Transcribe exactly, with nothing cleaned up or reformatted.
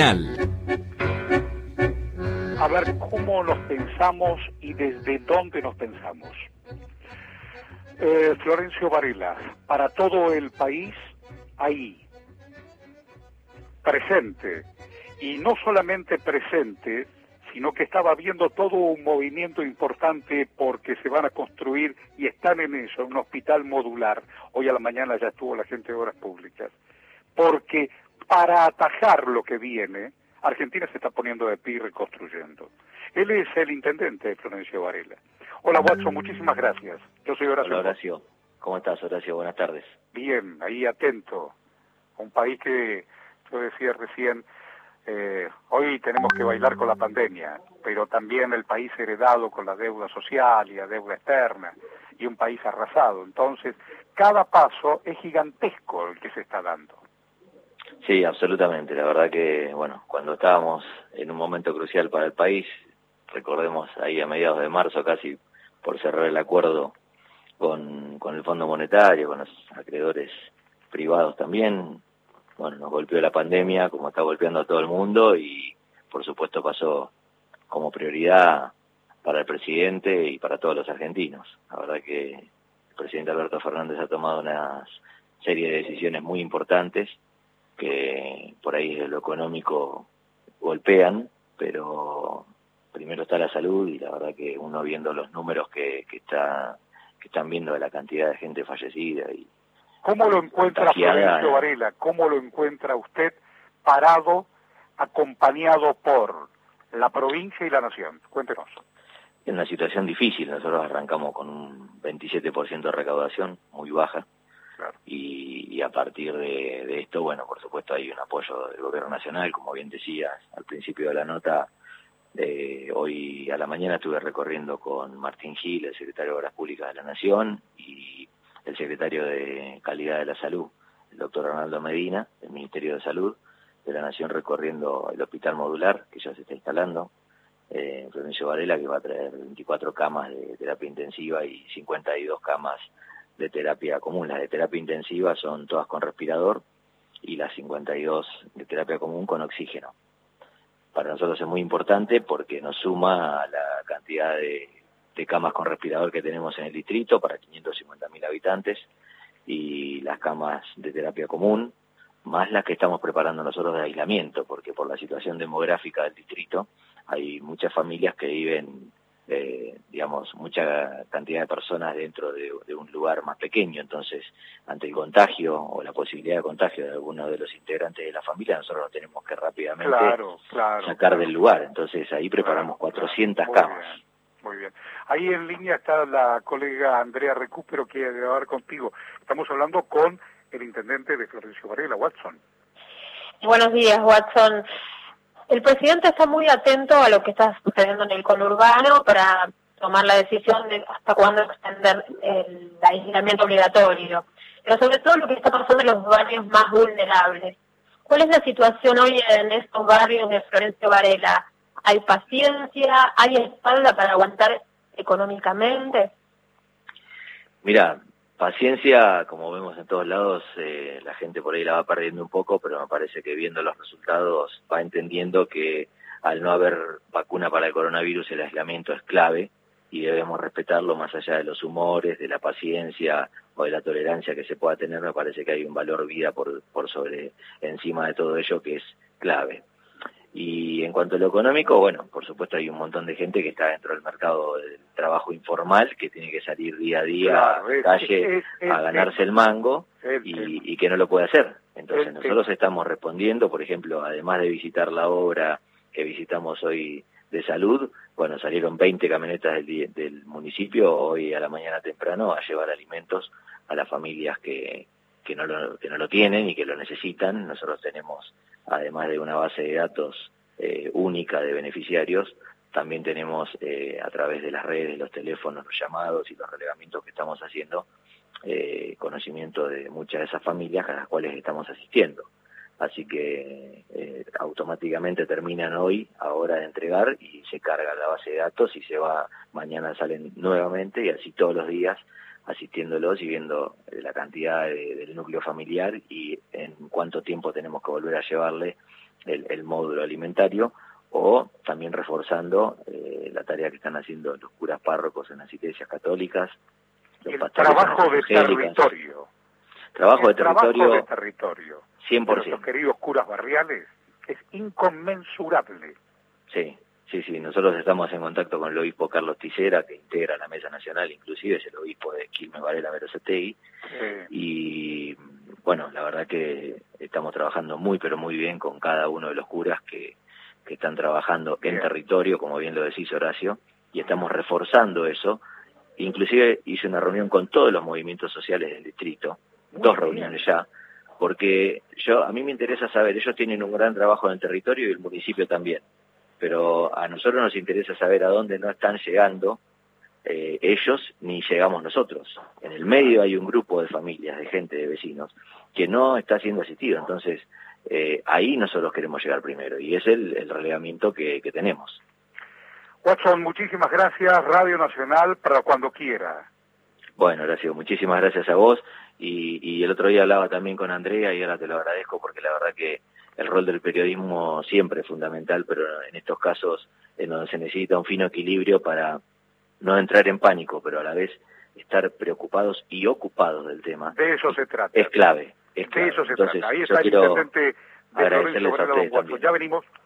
A ver cómo nos pensamos y desde dónde nos pensamos. Eh, Florencio Varela, para todo el país, ahí, presente, y no solamente presente, sino que estaba viendo todo un movimiento importante porque se van a construir, y están en eso, un hospital modular. Hoy a la mañana ya estuvo la gente de Obras Públicas. Porque para atajar lo que viene, Argentina se está poniendo de pie y reconstruyendo. Él es el intendente de Florencio Varela. Hola, Watson, muchísimas gracias. Yo soy Horacio. Hola, Horacio. ¿Cómo estás, Horacio? Buenas tardes. Bien, ahí atento. Un país que, yo decía recién, eh, hoy tenemos que bailar con la pandemia, pero también el país heredado con la deuda social y la deuda externa, y un país arrasado. Entonces, cada paso es gigantesco el que se está dando. Sí, absolutamente. La verdad que, bueno, cuando estábamos en un momento crucial para el país, recordemos ahí a mediados de marzo casi por cerrar el acuerdo con, con el Fondo Monetario, con los acreedores privados también, bueno, nos golpeó la pandemia como está golpeando a todo el mundo y por supuesto pasó como prioridad para el presidente y para todos los argentinos. La verdad que el presidente Alberto Fernández ha tomado una serie de decisiones muy importantes que por ahí desde lo económico golpean, pero primero está la salud y la verdad que uno viendo los números que, que está que están viendo de la cantidad de gente fallecida y ¿cómo lo encuentra Florencio Varela? ¿Cómo lo encuentra usted parado, acompañado por la provincia y la nación? Cuéntenos. En una situación difícil, nosotros arrancamos con un veintisiete por ciento de recaudación, muy baja. Claro. Y, y a partir de, de esto, bueno, por supuesto hay un apoyo del gobierno nacional, como bien decías al principio de la nota. Eh, hoy a la mañana estuve recorriendo con Martín Gil, el secretario de Obras Públicas de la Nación, y el secretario de Calidad de la Salud, el doctor Arnaldo Medina, del Ministerio de Salud de la Nación, recorriendo el hospital modular que ya se está instalando, eh, Florencio Varela, que va a traer veinticuatro camas de terapia intensiva y cincuenta y dos camas de terapia común. Las de terapia intensiva son todas con respirador y las cincuenta y dos de terapia común con oxígeno. Para nosotros es muy importante porque nos suma a la cantidad de, de camas con respirador que tenemos en el distrito para quinientos cincuenta mil habitantes y las camas de terapia común, más las que estamos preparando nosotros de aislamiento, porque por la situación demográfica del distrito hay muchas familias que viven, eh, digamos, mucha cantidad de personas dentro de, de un lugar más pequeño. Entonces, ante el contagio o la posibilidad de contagio de alguno de los integrantes de la familia, nosotros nos tenemos que rápidamente claro, claro, sacar claro. del lugar. Entonces, ahí preparamos claro, cuatrocientas claro. camas. Bien, muy bien. Ahí en línea está la colega Andrea Recupero, que quiere hablar contigo. Estamos hablando con el intendente de Florencio Varela, Watson. Buenos días, Watson. El presidente está muy atento a lo que está sucediendo en el conurbano para tomar la decisión de hasta cuándo extender el aislamiento obligatorio, pero sobre todo lo que está pasando en los barrios más vulnerables. ¿Cuál es la situación hoy en estos barrios de Florencio Varela? ¿Hay paciencia? ¿Hay espalda para aguantar económicamente? Mira, paciencia, como vemos en todos lados, eh, la gente por ahí la va perdiendo un poco, pero me parece que viendo los resultados va entendiendo que al no haber vacuna para el coronavirus el aislamiento es clave y debemos respetarlo más allá de los humores, de la paciencia o de la tolerancia que se pueda tener. Me parece que hay un valor vida por, por sobre encima de todo ello que es clave. Y en cuanto a lo económico, bueno, por supuesto hay un montón de gente que está dentro del mercado del trabajo informal, que tiene que salir día a día claro, a la es, calle es, es, a ganarse es, el mango es, y, y que no lo puede hacer. Entonces es, nosotros estamos respondiendo, por ejemplo, además de visitar la obra que visitamos hoy de salud, bueno, salieron veinte camionetas del, del municipio hoy a la mañana temprano a llevar alimentos a las familias que, que, no lo, que no lo tienen y que lo necesitan. Nosotros tenemos, además de una base de datos eh, única de beneficiarios, también tenemos eh, a través de las redes, los teléfonos, los llamados y los relevamientos que estamos haciendo, eh, conocimiento de muchas de esas familias a las cuales estamos asistiendo. Así que eh, automáticamente terminan hoy, ahora de entregar, y se carga la base de datos y se va, mañana salen nuevamente, y así todos los días asistiéndolos y viendo la cantidad de, del núcleo familiar y en cuánto tiempo tenemos que volver a llevarle el, el módulo alimentario, o también reforzando eh, la tarea que están haciendo los curas párrocos en las iglesias católicas. Los el trabajo de territorio. Trabajo el de territorio. Trabajo de territorio. cien por ciento. De nuestros queridos curas barriales es inconmensurable. Sí, sí, sí. Nosotros estamos en contacto con el obispo Carlos Tisera, que integra la Mesa Nacional, inclusive es el obispo de Quilmes Varela Berazategui. Sí. Y bueno, la verdad que estamos trabajando muy, pero muy bien con cada uno de los curas que, que están trabajando bien. en territorio, como bien lo decís, Horacio, y estamos reforzando eso. Inclusive hice una reunión con todos los movimientos sociales del distrito, muy dos bien. reuniones ya, porque yo a mí me interesa saber, ellos tienen un gran trabajo en el territorio y el municipio también, pero a nosotros nos interesa saber a dónde no están llegando eh, ellos ni llegamos nosotros. En el medio hay un grupo de familias, de gente, de vecinos, que no está siendo asistido, entonces eh, ahí nosotros queremos llegar primero y es el, el relevamiento que, que tenemos. Watson, muchísimas gracias, Radio Nacional, para cuando quiera. Bueno, Horacio, muchísimas gracias a vos, y, y el otro día hablaba también con Andrea, y ahora te lo agradezco, porque la verdad que el rol del periodismo siempre es fundamental, pero en estos casos en donde se necesita un fino equilibrio para no entrar en pánico, pero a la vez estar preocupados y ocupados del tema. De eso se trata. Es clave, es clave. De eso se Entonces, trata. Ahí está el quiero intendente de agradecerles a ustedes también. Ya venimos.